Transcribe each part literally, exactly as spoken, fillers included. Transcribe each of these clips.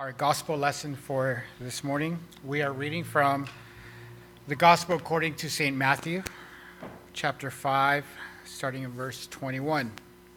Our gospel lesson for this morning, we are reading from the gospel according to Saint Matthew, chapter five, starting in verse twenty-one.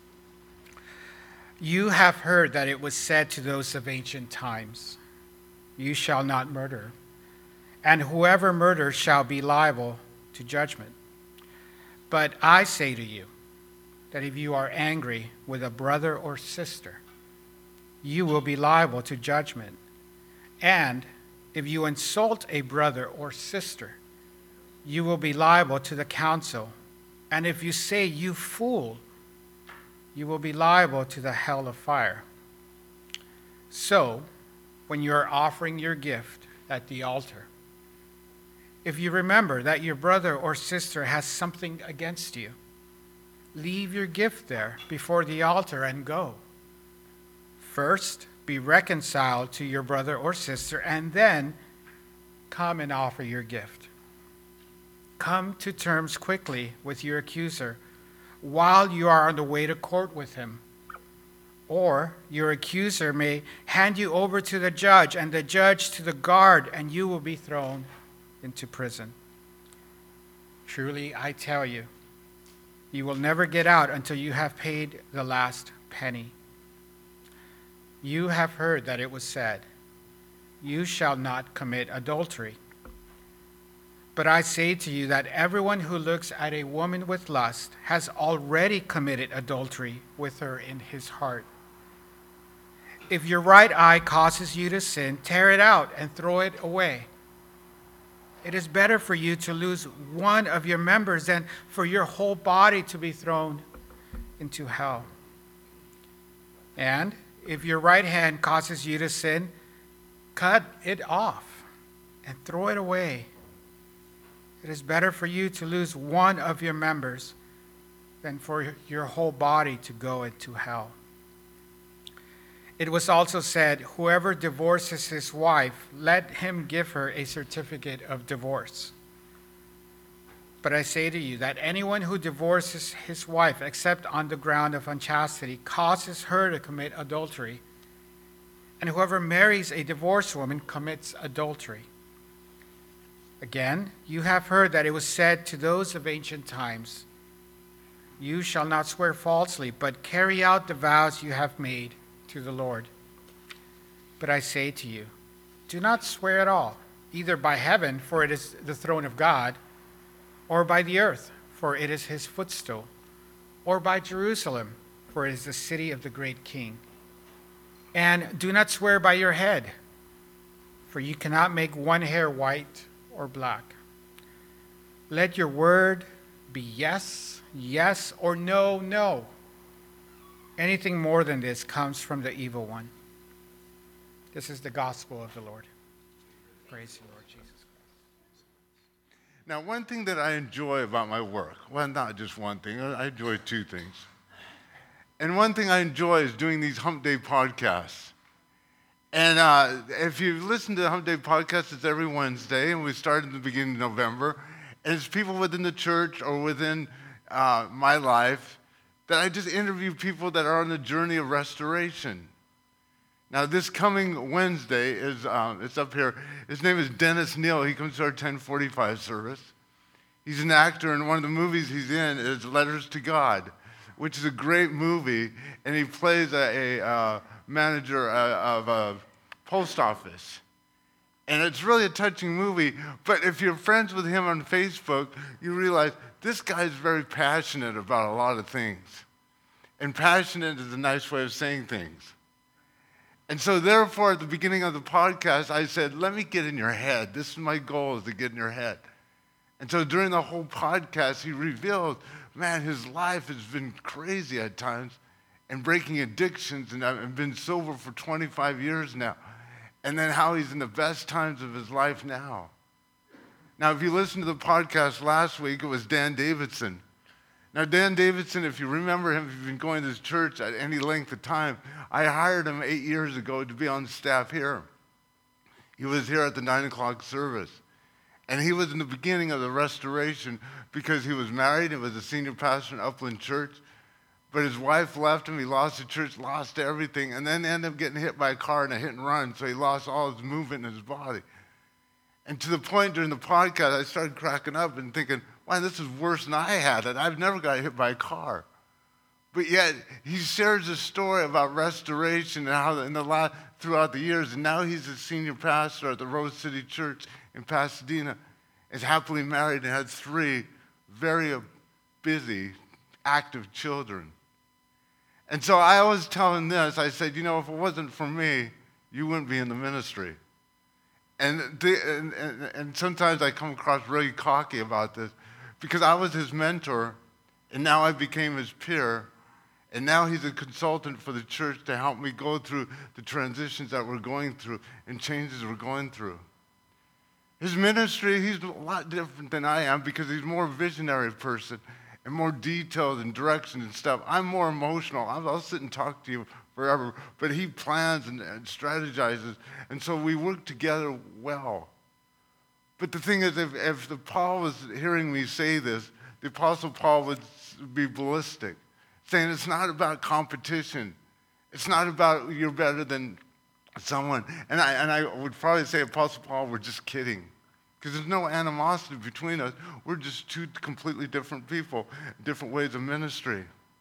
You have heard that it was said to those of ancient times, you shall not murder, and whoever murders shall be liable to judgment. But I say to you that if you are angry with a brother or sister, you will be liable to judgment. And if you insult a brother or sister, you will be liable to the council. And if you say, you fool, you will be liable to the hell of fire. So, when you are offering your gift at the altar, if you remember that your brother or sister has something against you, leave your gift there before the altar and go. First, be reconciled to your brother or sister, and then come and offer your gift. Come to terms quickly with your accuser while you are on the way to court with him. Or your accuser may hand you over to the judge, and the judge to the guard, and you will be thrown into prison. Truly, I tell you, you will never get out until you have paid the last penny. You have heard that it was said, you shall not commit adultery. But I say to you that everyone who looks at a woman with lust has already committed adultery with her in his heart. If your right eye causes you to sin, tear it out and throw it away. It is better for you to lose one of your members than for your whole body to be thrown into hell. And if your right hand causes you to sin, cut it off and throw it away. It is better for you to lose one of your members than for your whole body to go into hell. It was also said, whoever divorces his wife, let him give her a certificate of divorce. But I say to you that anyone who divorces his wife except on the ground of unchastity causes her to commit adultery. And whoever marries a divorced woman commits adultery. Again, you have heard that it was said to those of ancient times, you shall not swear falsely, but carry out the vows you have made to the Lord. But I say to you, do not swear at all, either by heaven, for it is the throne of God, or by the earth, for it is his footstool, or by Jerusalem, for it is the city of the great king. And do not swear by your head, for you cannot make one hair white or black. Let your word be yes, yes, or no, no. Anything more than this comes from the evil one. This is the gospel of the Lord. Praise you, Lord Jesus. Now, one thing that I enjoy about my work, well, not just one thing, I enjoy two things. And one thing I enjoy is doing these Hump Day podcasts. And uh, if you listen to the Hump Day podcast, it's every Wednesday, and we started in the beginning of November. And it's people within the church or within uh, my life that I just interview people that are on the journey of restoration. Now, this coming Wednesday is um, it's up here. His name is Dennis Neal. He comes to our ten forty-five service. He's an actor, and one of the movies he's in is Letters to God, which is a great movie, and he plays a, a uh, manager uh, of a post office. And it's really a touching movie, but if you're friends with him on Facebook, you realize this guy is very passionate about a lot of things. And passionate is a nice way of saying things. And so therefore, at the beginning of the podcast, I said, let me get in your head. This is my goal, is to get in your head. And so during the whole podcast, he revealed, man, his life has been crazy at times and breaking addictions, and I've been sober for twenty-five years now. And then how he's in the best times of his life now. Now, if you listened to the podcast last week, it was Dan Davidson. Now, Dan Davidson, if you remember him, if you've been going to his church at any length of time, I hired him eight years ago to be on staff here. He was here at the nine o'clock service. And he was in the beginning of the restoration because he was married and was a senior pastor in Upland Church. But his wife left him. He lost the church, lost everything, and then ended up getting hit by a car in a hit and run. So he lost all his movement in his body. And to the point during the podcast, I started cracking up and thinking, wow, this is worse than I had it. I've never got hit by a car. But yet, he shares a story about restoration and how in the last, throughout the years, and now he's a senior pastor at the Rose City Church in Pasadena, is happily married and has three very busy, active children. And so I always tell him this. I said, you know, if it wasn't for me, you wouldn't be in the ministry. And, the, and, and, and sometimes I come across really cocky about this because I was his mentor, and now I became his peer, and now he's a consultant for the church to help me go through the transitions that we're going through and changes we're going through. His ministry, he's a lot different than I am because he's more a visionary person and more detailed and direction and stuff. I'm more emotional. I'll, I'll sit and talk to you forever, but he plans and, and strategizes, and so we work together well. But the thing is, if, if the Paul was hearing me say this, the Apostle Paul would be ballistic, saying it's not about competition. It's not about you're better than someone. And I, and I would probably say, Apostle Paul, we're just kidding. Because there's no animosity between us. We're just two completely different people, different ways of ministry.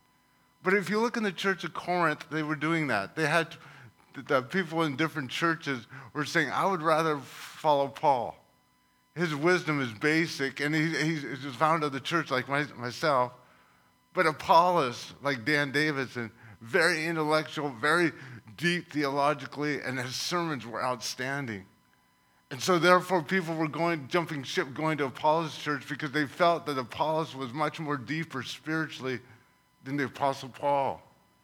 But if you look in the church of Corinth, they were doing that. They had, the people in different churches were saying, I would rather follow Paul. His wisdom is basic, and he, he's, he's a founder of the church like my, myself. But Apollos, like Dan Davidson, very intellectual, very deep theologically, and his sermons were outstanding. And so therefore people were going, jumping ship, going to Apollos' church because they felt that Apollos was much more deeper spiritually than the Apostle Paul.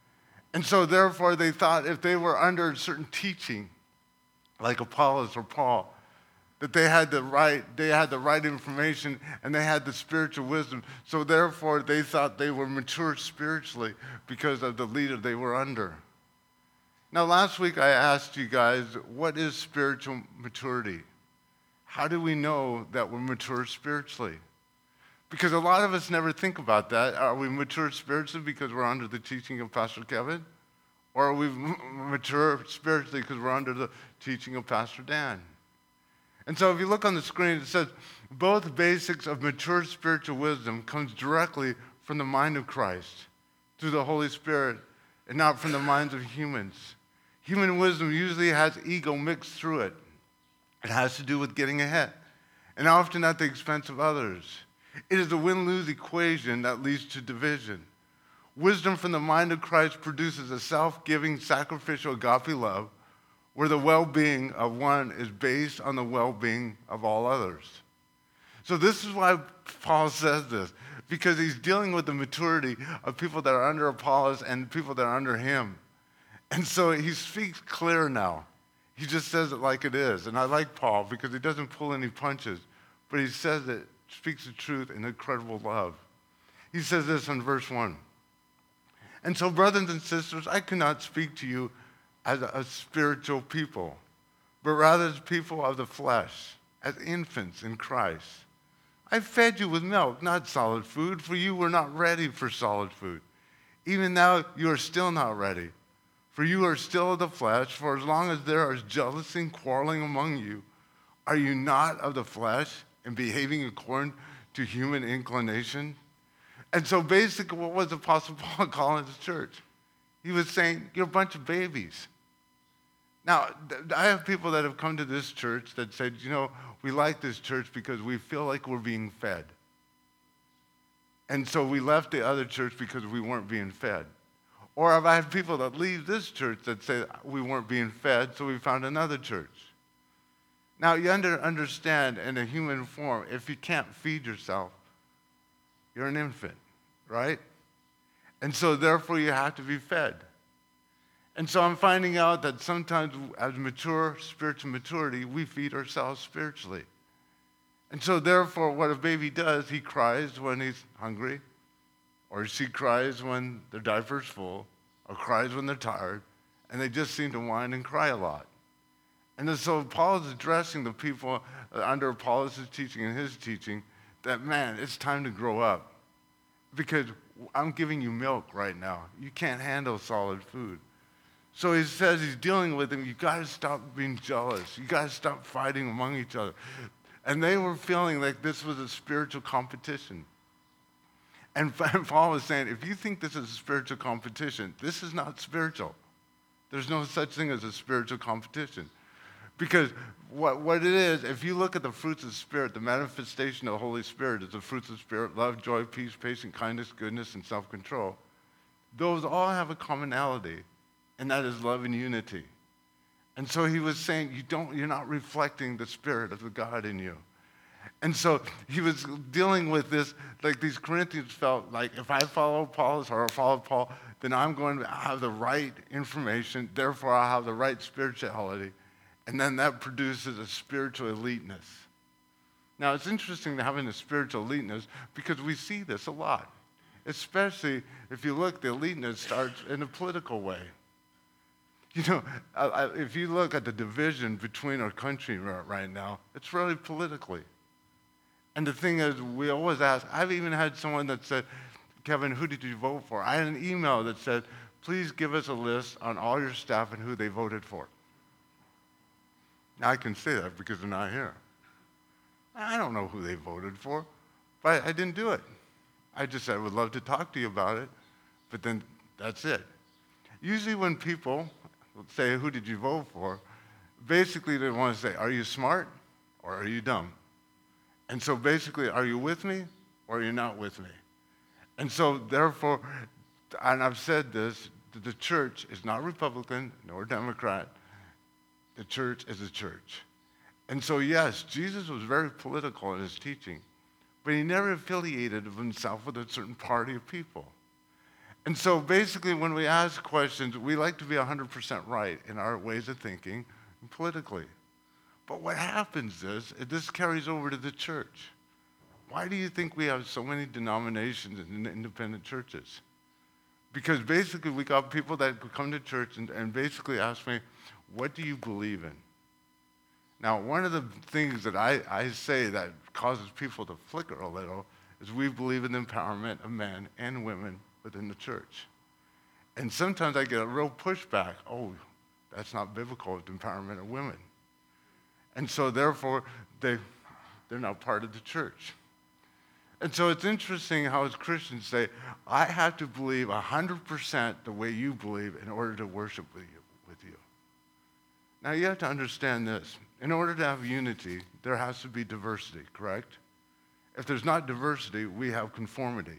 And so therefore they thought if they were under a certain teaching, like Apollos or Paul, that they had the right, they had the right information and they had the spiritual wisdom. So therefore they thought they were mature spiritually because of the leader they were under. Now, last week I asked you guys, what is spiritual maturity? How do we know that we're mature spiritually? Because a lot of us never think about that. Are we mature spiritually because we're under the teaching of Pastor Kevin? Or are we m- mature spiritually because we're under the teaching of Pastor Dan? And so if you look on the screen, it says, both basics of mature spiritual wisdom comes directly from the mind of Christ through the Holy Spirit and not from the minds of humans. Human wisdom usually has ego mixed through it. It has to do with getting ahead, and often at the expense of others. It is a win-lose equation that leads to division. Wisdom from the mind of Christ produces a self-giving, sacrificial agape love where the well-being of one is based on the well-being of all others. So this is why Paul says this, because he's dealing with the maturity of people that are under Apollos and people that are under him. And so he speaks clear now. He just says it like it is. And I like Paul because he doesn't pull any punches, but he says it, speaks the truth in incredible love. He says this in verse one. And so, brothers and sisters, I cannot speak to you as a, a spiritual people, but rather as people of the flesh, as infants in Christ. I fed you with milk, not solid food, for you were not ready for solid food. Even now you are still not ready. For you are still of the flesh, for as long as there is jealousy and quarreling among you, are you not of the flesh and behaving according to human inclination? And so basically what was Apostle Paul calling his church? He was saying, you're a bunch of babies. Now, I have people that have come to this church that said, you know, we like this church because we feel like we're being fed. And so we left the other church because we weren't being fed. Or I've had people that leave this church that say we weren't being fed, so we found another church. Now, you under, understand in a human form, if you can't feed yourself, you're an infant, right? And so therefore you have to be fed. And so I'm finding out that sometimes as mature, spiritual maturity, we feed ourselves spiritually. And so therefore what a baby does, he cries when he's hungry, or she cries when their diaper's full, or cries when they're tired, and they just seem to whine and cry a lot. And then so Paul is addressing the people under Apollos' teaching and his teaching that, man, it's time to grow up. Because I'm giving you milk right now. You can't handle solid food. So he says he's dealing with them. You got to stop being jealous. You got to stop fighting among each other. And they were feeling like this was a spiritual competition. And Paul was saying, if you think this is a spiritual competition, this is not spiritual. There's no such thing as a spiritual competition. Because what, what it is, if you look at the fruits of the Spirit, the manifestation of the Holy Spirit is the fruits of the Spirit: love, joy, peace, patience, kindness, goodness, and self-control. Those all have a commonality, and that is love and unity. And so he was saying, you don't, you're not reflecting the Spirit of the God in you. And so he was dealing with this, like these Corinthians felt like, if I follow Apollos or I follow Paul, then I'm going to have the right information, therefore I'll have the right spirituality. And then that produces a spiritual eliteness. Now, it's interesting to having a spiritual eliteness because we see this a lot, especially if you look, the eliteness starts in a political way. You know, if you look at the division between our country right now, it's really politically. And the thing is, we always ask, I've even had someone that said, Kevin, who did you vote for? I had an email that said, please give us a list on all your staff and who they voted for. Now, I can say that because they're not here. I don't know who they voted for, but I didn't do it. I just said, I would love to talk to you about it, but then that's it. Usually when people say, who did you vote for, basically they want to say, are you smart or are you dumb? And so basically, are you with me or are you not with me? And so therefore, and I've said this, the church is not Republican nor Democrat. The church is a church. And so yes, Jesus was very political in his teaching, but he never affiliated himself with a certain party of people. And so basically when we ask questions, we like to be one hundred percent right in our ways of thinking politically. But what happens is, this carries over to the church. Why do you think we have so many denominations and independent churches? Because basically we got people that come to church and, and basically ask me, what do you believe in? Now, one of the things that I, I say that causes people to flicker a little is we believe in the empowerment of men and women within the church. And sometimes I get a real pushback. Oh, that's not biblical, the empowerment of women. And so therefore, they, they're not part of the church. And so it's interesting how as Christians say, I have to believe one hundred percent the way you believe in order to worship with you, with you. Now you have to understand this. In order to have unity, there has to be diversity, correct? If there's not diversity, we have conformity.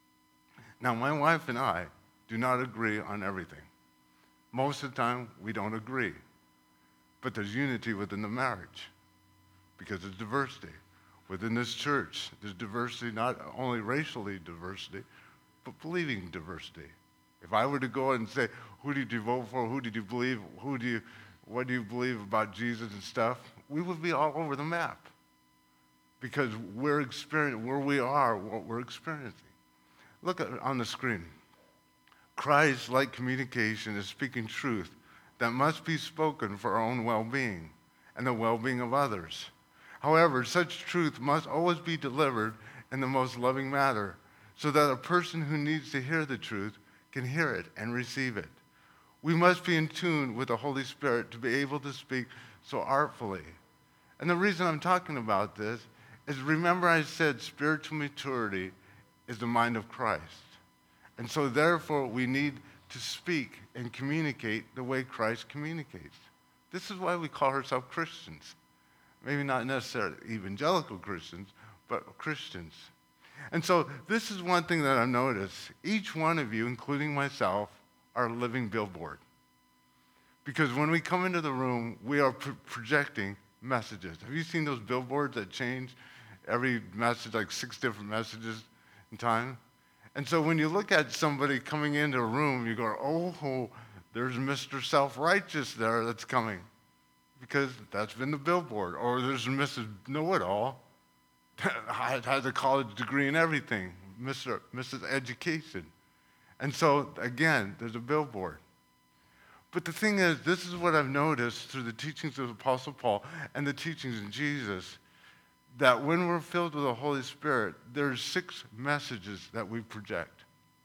Now my wife and I do not agree on everything. Most of the time, we don't agree. But there's unity within the marriage because there's diversity. Within this church, there's diversity, not only racially diversity, but believing diversity. If I were to go and say, who did you vote for? Who did you believe? Who do you, what do you believe about Jesus and stuff? We would be all over the map because we're experiencing, where we are, what we're experiencing. Look at, on the screen. Christ-like communication is speaking truth that must be spoken for our own well-being and the well-being of others. However, such truth must always be delivered in the most loving manner so that a person who needs to hear the truth can hear it and receive it. We must be in tune with the Holy Spirit to be able to speak so artfully. And the reason I'm talking about this is, remember I said spiritual maturity is the mind of Christ. And so therefore we need to speak and communicate the way Christ communicates. This is why we call ourselves Christians. Maybe not necessarily evangelical Christians, but Christians. And so this is one thing that I've noticed. Each one of you, including myself, are a living billboard. Because when we come into the room, we are pro- projecting messages. Have you seen those billboards that change every message, like six different messages in time? And so when you look at somebody coming into a room, you go, oh, there's Mister Self-Righteous there that's coming. Because that's been the billboard. Or there's Missus Know-It-All, has a college degree in everything, Mister Missus Education. And so, again, there's a billboard. But the thing is, this is what I've noticed through the teachings of Apostle Paul and the teachings of Jesus, that when we're filled with the Holy Spirit, there's six messages that we project.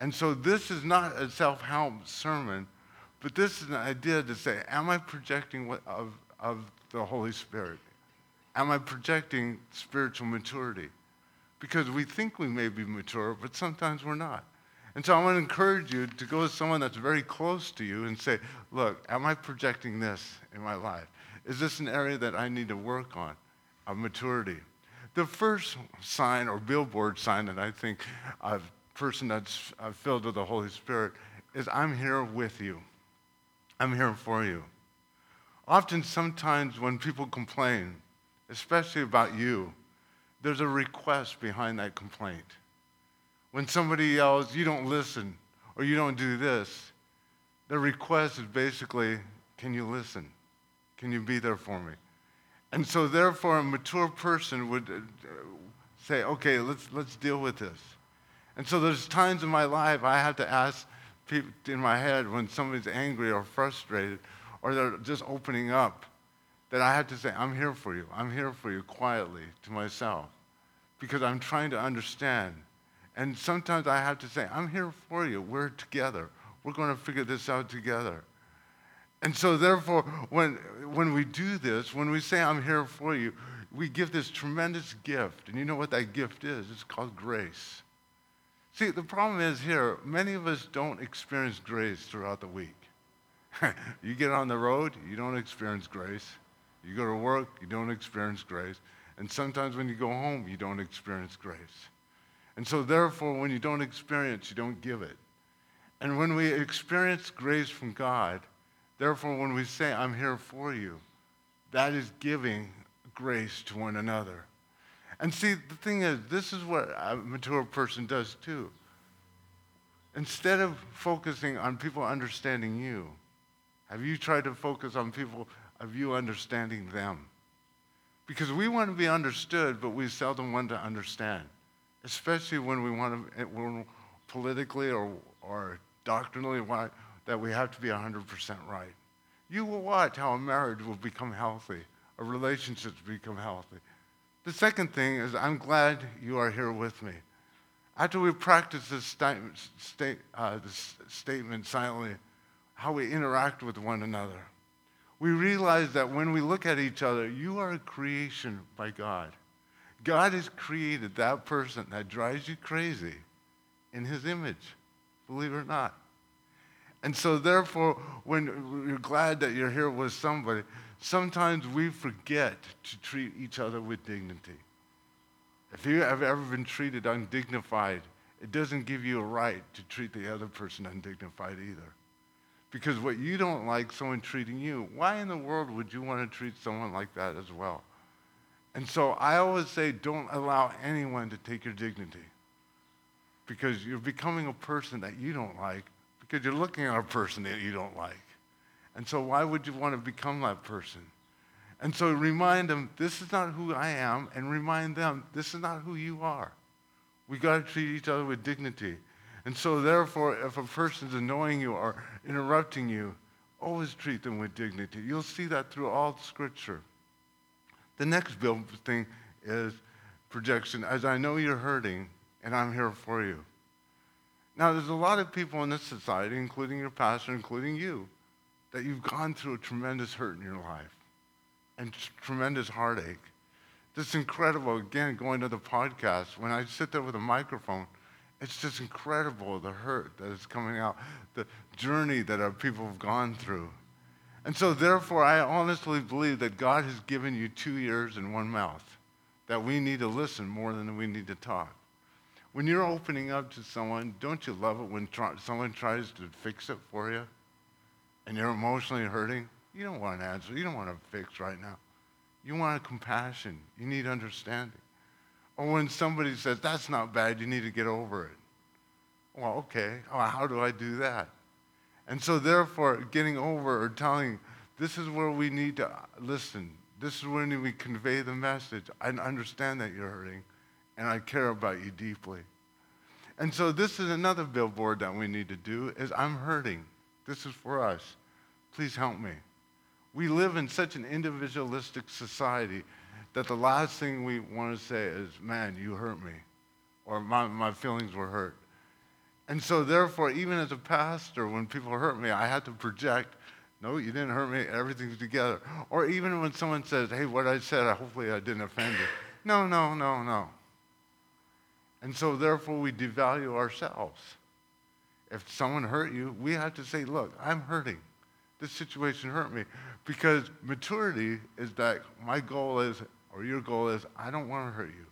And so this is not a self-help sermon, but this is an idea to say, am I projecting what, of, of the Holy Spirit? Am I projecting spiritual maturity? Because we think we may be mature, but sometimes we're not. And so I want to encourage you to go to someone that's very close to you and say, look, am I projecting this in my life? Is this an area that I need to work on, of maturity? The first sign or billboard sign that I think a person that's uh, filled with the Holy Spirit is, I'm here with you. I'm here for you. Often, sometimes when people complain, especially about you, there's a request behind that complaint. When somebody yells, you don't listen, or you don't do this, the request is basically, can you listen? Can you be there for me? And so therefore, a mature person would uh, say, okay, let's, let's deal with this. And so there's times in my life I have to ask people in my head when somebody's angry or frustrated, or they're just opening up, that I have to say, I'm here for you. I'm here for you quietly to myself, because I'm trying to understand. And sometimes I have to say, I'm here for you. We're together. We're going to figure this out together. And so therefore, when, when we do this, when we say, I'm here for you, we give this tremendous gift. And you know what that gift is? It's called grace. See, the problem is here, many of us don't experience grace throughout the week. You get on the road, you don't experience grace. You go to work, you don't experience grace. And sometimes when you go home, you don't experience grace. And so therefore, when you don't experience, you don't give it. And when we experience grace from God, therefore, when we say, I'm here for you, that is giving grace to one another. And see, the thing is, this is what a mature person does too. Instead of focusing on people understanding you, have you tried to focus on people of you understanding them? Because we want to be understood, but we seldom want to understand, especially when we want to, when politically or, or doctrinally, why, that we have to be one hundred percent right. You will watch how a marriage will become healthy, a relationship become healthy. The second thing is, I'm glad you are here with me. After we practice this, statement, state, uh, this statement silently, how we interact with one another, we realize that when we look at each other, you are a creation by God. God has created that person that drives you crazy in his image, believe it or not. And so therefore, when you're glad that you're here with somebody, sometimes we forget to treat each other with dignity. If you have ever been treated undignified, it doesn't give you a right to treat the other person undignified either. Because what you don't like someone treating you, why in the world would you want to treat someone like that as well? And so I always say, don't allow anyone to take your dignity, because you're becoming a person that you don't like, because you're looking at a person that you don't like. And so why would you want to become that person? And so remind them, this is not who I am, and remind them, this is not who you are. We got to treat each other with dignity. And so therefore, if a person's annoying you or interrupting you, always treat them with dignity. You'll see that through all Scripture. The next bill thing is projection. As I know you're hurting, and I'm here for you. Now, there's a lot of people in this society, including your pastor, including you, that you've gone through a tremendous hurt in your life and tremendous heartache. This incredible, again, going to the podcast, when I sit there with a microphone, it's just incredible, the hurt that is coming out, the journey that our people have gone through. And so therefore, I honestly believe that God has given you two ears and one mouth, that we need to listen more than we need to talk. When you're opening up to someone, don't you love it when try, someone tries to fix it for you and you're emotionally hurting? You don't want an answer. You don't want to fix right now. You want a compassion. You need understanding. Or when somebody says, that's not bad, you need to get over it. Well, okay, oh, how do I do that? And so therefore, getting over or telling, this is where we need to listen. This is when we convey the message. I understand that you're hurting, and I care about you deeply. And so this is another billboard that we need to do, is I'm hurting. This is for us. Please help me. We live in such an individualistic society that the last thing we want to say is, man, you hurt me, or my, my feelings were hurt. And so therefore, even as a pastor, when people hurt me, I had to project, no, you didn't hurt me, everything's together. Or even when someone says, hey, what I said, hopefully I didn't offend you. No, no, no, no. And so therefore, we devalue ourselves. If someone hurt you, we have to say, look, I'm hurting. This situation hurt me. Because maturity is that my goal is, or your goal is, I don't want to hurt you.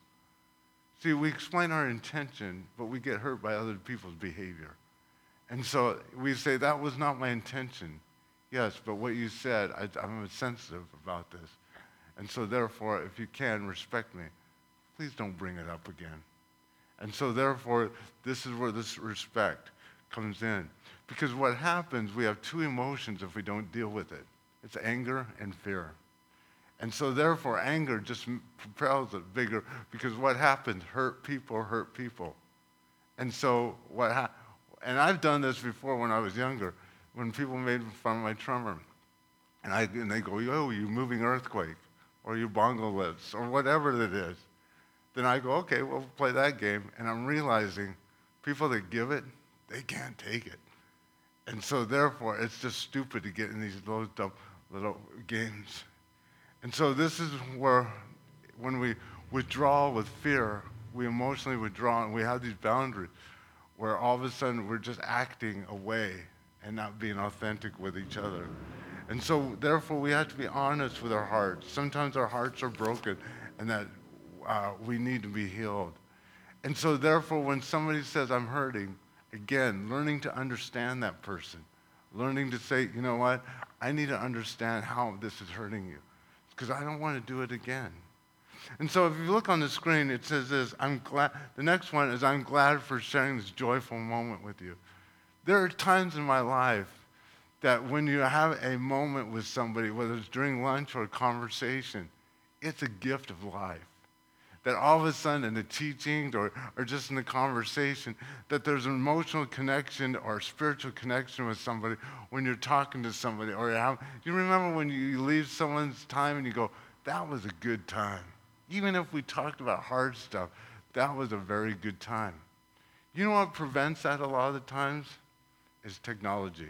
See, we explain our intention, but we get hurt by other people's behavior. And so we say, that was not my intention. Yes, but what you said, I, I'm sensitive about this. And so therefore, if you can, respect me. Please don't bring it up again. And so therefore, this is where this respect comes in. Because what happens, we have two emotions if we don't deal with it. It's anger and fear. And so therefore, anger just propels it bigger, because what happens, hurt people hurt people. And so what ha- and I've done this before when I was younger, when people made fun of my tremor. And, I, and they go, oh, you moving earthquake, or you bongo lips, or whatever it is. Then I go, okay, we'll play that game. And I'm realizing people that give it, they can't take it. And so therefore, it's just stupid to get in these little, dumb, little games. And so this is where, when we withdraw with fear, we emotionally withdraw, and we have these boundaries where all of a sudden we're just acting away and not being authentic with each other. And so therefore, we have to be honest with our hearts. Sometimes our hearts are broken, and that uh, we need to be healed. And so therefore, when somebody says, I'm hurting, again, learning to understand that person. Learning to say, you know what, I need to understand how this is hurting you, because I don't want to do it again. And so if you look on the screen, it says this, I'm glad, the next one is, I'm glad for sharing this joyful moment with you. There are times in my life that when you have a moment with somebody, whether it's during lunch or a conversation, it's a gift of life. That all of a sudden in the teaching or, or just in the conversation, that there's an emotional connection or a spiritual connection with somebody when you're talking to somebody. Or you, have, you remember when you leave someone's time and you go, that was a good time. Even if we talked about hard stuff, that was a very good time. You know what prevents that a lot of the times? Is technology.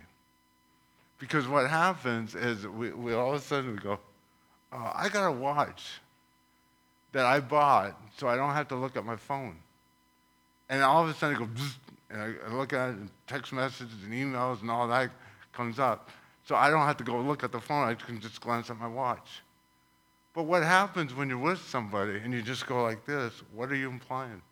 Because what happens is we, we all of a sudden we go, oh, I got a watch that I bought so I don't have to look at my phone. And all of a sudden I go, and I, I look at it, and text messages and emails and all that comes up. So I don't have to go look at the phone, I can just glance at my watch. But what happens when you're with somebody and you just go like this, what are you implying?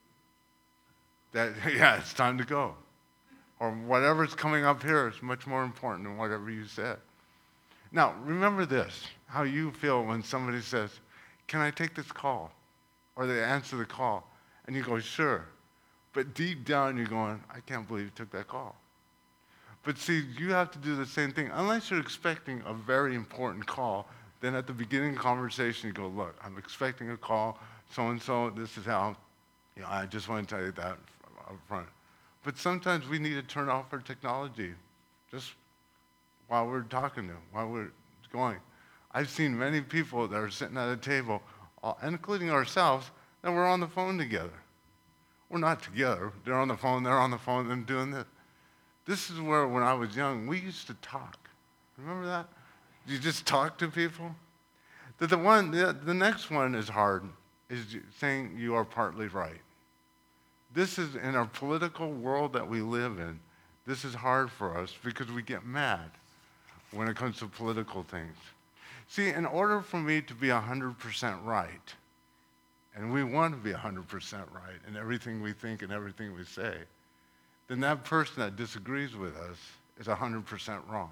That, yeah, it's time to go. Or whatever's coming up here is much more important than whatever you said. Now, remember this, how you feel when somebody says, can I take this call? Or they answer the call, and you go, sure. But deep down, you're going, I can't believe you took that call. But see, you have to do the same thing. Unless you're expecting a very important call, then at the beginning of the conversation, you go, look, I'm expecting a call, so-and-so, this is how, you know, I just want to tell you that up front. But sometimes we need to turn off our technology just while we're talking to them, while we're going. I've seen many people that are sitting at a table, including ourselves, that we're on the phone together. We're not together. They're on the phone, they're on the phone, and doing this. This is where, when I was young, we used to talk. Remember that? You just talk to people? The, the, one, the, the next one is hard, is saying you are partly right. This is, in our political world that we live in, this is hard for us because we get mad when it comes to political things. See, in order for me to be one hundred percent right, and we want to be one hundred percent right in everything we think and everything we say, then that person that disagrees with us is one hundred percent wrong.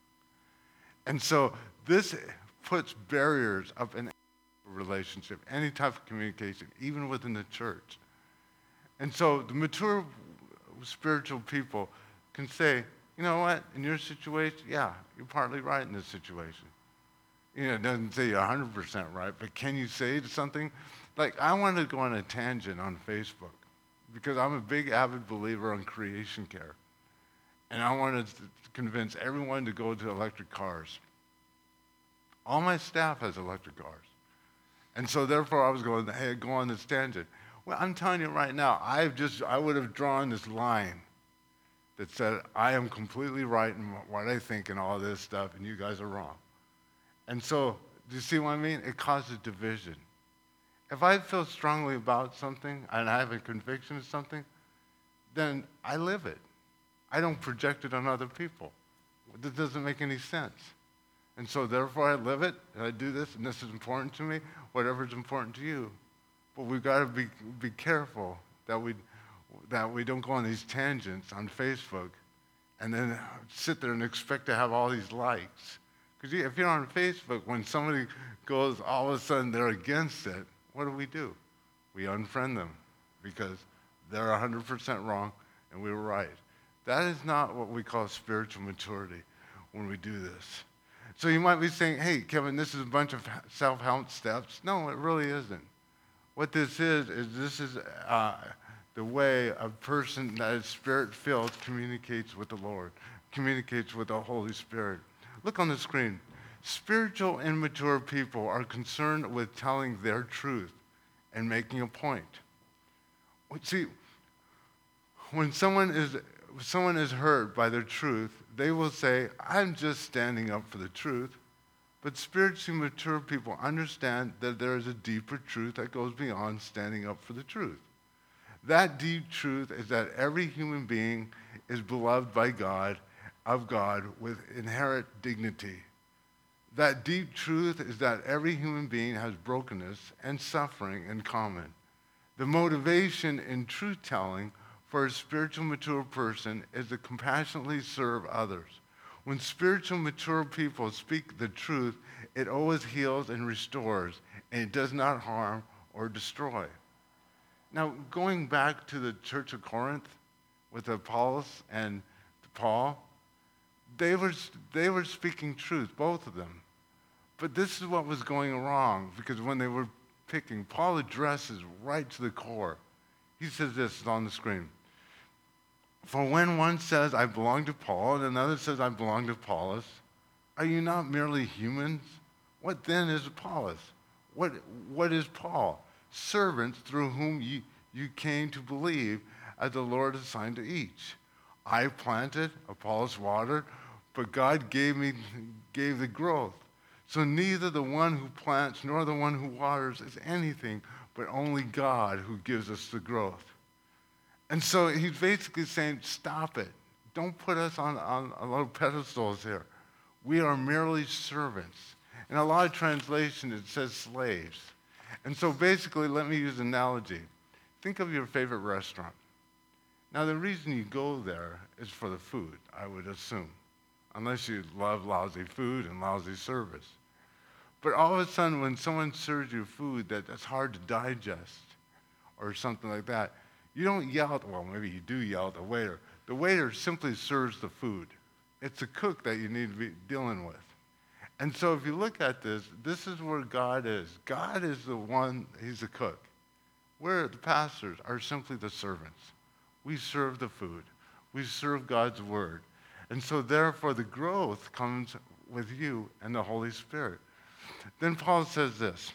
And so this puts barriers up in any relationship, any type of communication, even within the church. And so the mature spiritual people can say, you know what, in your situation, yeah, you're partly right in this situation. You know, it doesn't say you're one hundred percent right, but can you say something? Like, I want to go on a tangent on Facebook because I'm a big avid believer on creation care. And I want to convince everyone to go to electric cars. All my staff has electric cars. And so therefore I was going, hey, go on this tangent. Well, I'm telling you right now, I've just, I would have drawn this line that said, I am completely right in what I think and all this stuff, and you guys are wrong. And so, do you see what I mean? It causes division. If I feel strongly about something and I have a conviction of something, then I live it. I don't project it on other people. That doesn't make any sense. And so therefore I live it, and I do this, and this is important to me, whatever is important to you. But we've got to be, be careful that we, that we don't go on these tangents on Facebook and then sit there and expect to have all these likes. Because if you're on Facebook, when somebody goes, all of a sudden they're against it, what do we do? We unfriend them because they're one hundred percent wrong and we were right. That is not what we call spiritual maturity when we do this. So you might be saying, hey, Kevin, this is a bunch of self-help steps. No, it really isn't. What this is, is this is uh, the way a person that is spirit-filled communicates with the Lord, communicates with the Holy Spirit. Look on the screen. Spiritual immature people are concerned with telling their truth and making a point. See, when someone is someone is hurt by their truth, they will say, I'm just standing up for the truth. But spiritually mature people understand that there is a deeper truth that goes beyond standing up for the truth. That deep truth is that every human being is beloved by God, of God, with inherent dignity. That deep truth is that every human being has brokenness and suffering in common. The motivation in truth-telling for a spiritual mature person is to compassionately serve others. When spiritual mature people speak the truth, it always heals and restores, and it does not harm or destroy. Now, going back to the Church of Corinth with Apollos and Paul, they were, they were speaking truth, both of them. But this is what was going wrong, because when they were picking, Paul addresses right to the core. He says this on the screen. For when one says, I belong to Paul, and another says, I belong to Apollos, are you not merely humans? What then is Apollos? What, what is Paul? Servants through whom you, you came to believe, as the Lord assigned to each. I planted, Apollos watered, but God gave me gave the growth. So neither the one who plants nor the one who waters is anything, but only God who gives us the growth. And so he's basically saying, stop it. Don't put us on, on a little pedestals here. We are merely servants. In a lot of translations, it says slaves. And so basically, let me use an analogy. Think of your favorite restaurant. Now, the reason you go there is for the food, I would assume, unless you love lousy food and lousy service. But all of a sudden, when someone serves you food that, that's hard to digest or something like that, you don't yell at, well, maybe you do yell at the waiter. The waiter simply serves the food. It's the cook that you need to be dealing with. And so if you look at this, this is where God is. God is the one, he's the cook. We're, the pastors, are simply the servants. We serve the food. We serve God's word. And so therefore the growth comes with you and the Holy Spirit. Then Paul says this.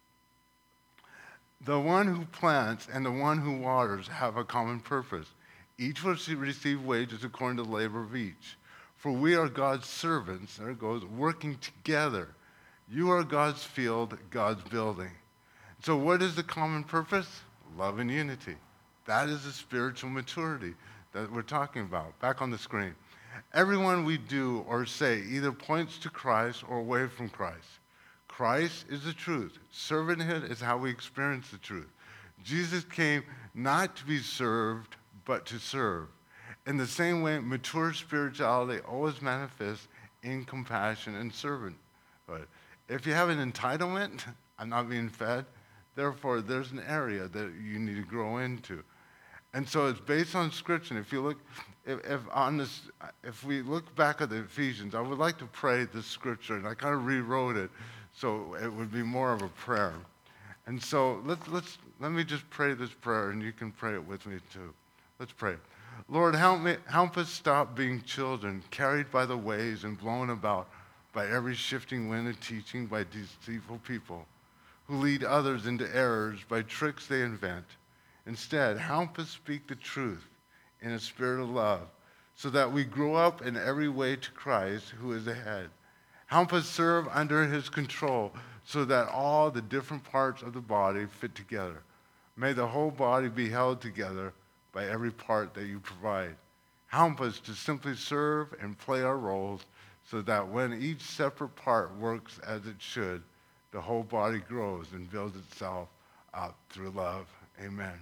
The one who plants and the one who waters have a common purpose. Each will receive wages according to the labor of each. For we are God's servants, there it goes, working together. You are God's field, God's building. So what is the common purpose? Love and unity. That is the spiritual maturity that we're talking about. Back on the screen. Everyone we do or say either points to Christ or away from Christ. Christ is the truth. Servanthood is how we experience the truth. Jesus came not to be served, but to serve. In the same way, mature spirituality always manifests in compassion and servanthood. If you have an entitlement, I'm not being fed, therefore there's an area that you need to grow into. And so it's based on Scripture. If you look, if, if on this, if we look back at the Ephesians, I would like to pray this Scripture, and I kind of rewrote it so it would be more of a prayer. And so let's let's let me just pray this prayer, and you can pray it with me too. Let's pray. Lord, help me, help us stop being children, carried by the waves and blown about by every shifting wind of teaching by deceitful people who lead others into errors by tricks they invent. Instead, help us speak the truth in a spirit of love so that we grow up in every way to Christ, who is the head. Help us serve under his control so that all the different parts of the body fit together. May the whole body be held together by every part that you provide. Help us to simply serve and play our roles so that when each separate part works as it should, the whole body grows and builds itself up through love. Amen.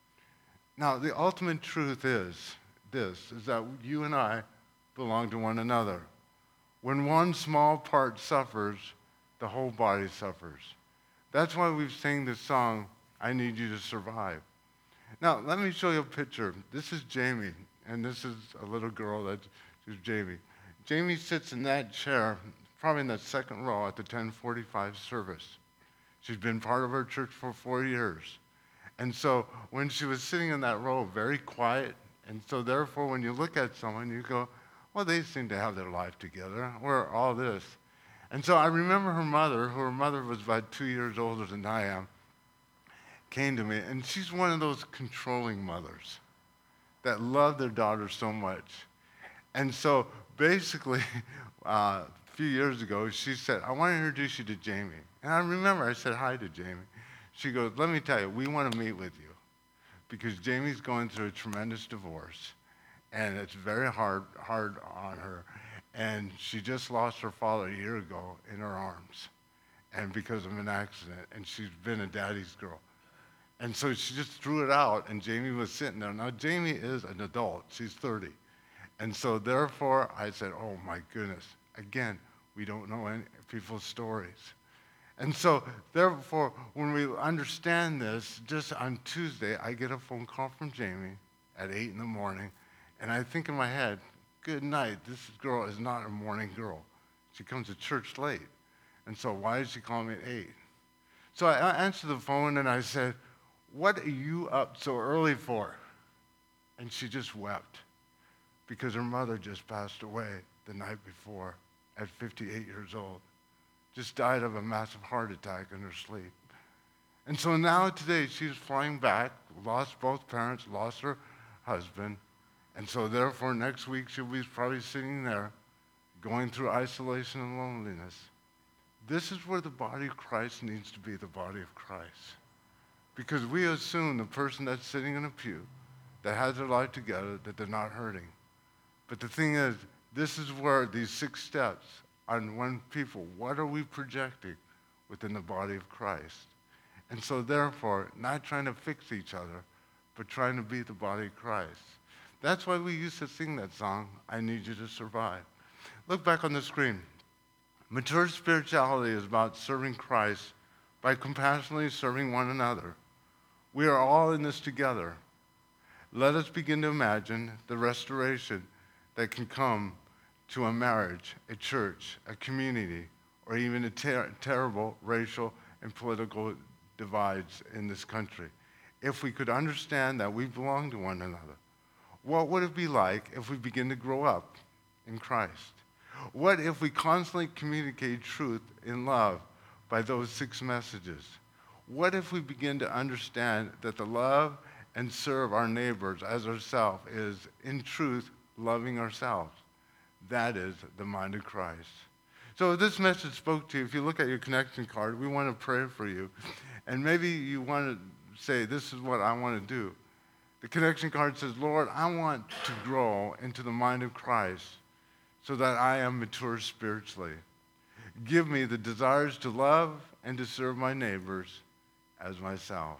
Now, the ultimate truth is this, is that you and I belong to one another. When one small part suffers, the whole body suffers. That's why we've sang this song, I Need You to Survive. Now, let me show you a picture. This is Jamie, and this is a little girl, that's Jamie. Jamie sits in that chair, probably in the second row at the ten forty-five service. She's been part of our church for four years. And so when she was sitting in that row, very quiet, and so therefore when you look at someone, you go, well, they seem to have their life together, or all this. And so I remember her mother, who her mother was about two years older than I am, came to me, and she's one of those controlling mothers that love their daughter so much. And so basically, uh, a few years ago, she said, I want to introduce you to Jamie. And I remember I said hi to Jamie. She goes, let me tell you, we want to meet with you because Jamie's going through a tremendous divorce, and it's very hard, hard on her. And she just lost her father a year ago in her arms, and because of an accident, and she's been a daddy's girl. And so she just threw it out, and Jamie was sitting there. Now, Jamie is an adult. She's thirty. And so therefore, I said, oh, my goodness. Again, we don't know any people's stories. And so, therefore, when we understand this, just on Tuesday, I get a phone call from Jamie at eight in the morning, and I think in my head, good night, this girl is not a morning girl. She comes to church late. And so why did she call me at eight? So I answered the phone, and I said, what are you up so early for? And she just wept because her mother just passed away the night before at fifty-eight years old. Just died of a massive heart attack in her sleep. And so now today she's flying back, lost both parents, lost her husband, and so therefore next week she'll be probably sitting there going through isolation and loneliness. This is where the body of Christ needs to be the body of Christ. Because we assume the person that's sitting in a pew, that has their life together, that they're not hurting. But the thing is, this is where these six steps on one people, what are we projecting within the body of Christ? And so therefore, not trying to fix each other, but trying to be the body of Christ. That's why we used to sing that song, I Need You to Survive. Look back on the screen. Mature spirituality is about serving Christ by compassionately serving one another. We are all in this together. Let us begin to imagine the restoration that can come to a marriage, a church, a community, or even a ter- terrible racial and political divides in this country. If we could understand that we belong to one another, what would it be like if we begin to grow up in Christ? What if we constantly communicate truth in love by those six messages? What if we begin to understand that the love and serve our neighbors as ourselves is, in truth, loving ourselves? That is the mind of Christ. So if this message spoke to you, if you look at your connection card, we want to pray for you. And maybe you want to say, this is what I want to do. The connection card says, Lord, I want to grow into the mind of Christ so that I am mature spiritually. Give me the desires to love and to serve my neighbors as myself.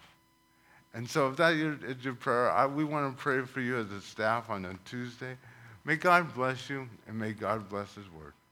And so if that is your prayer, I, we want to pray for you as a staff on a Tuesday. May God bless you, and may God bless his word.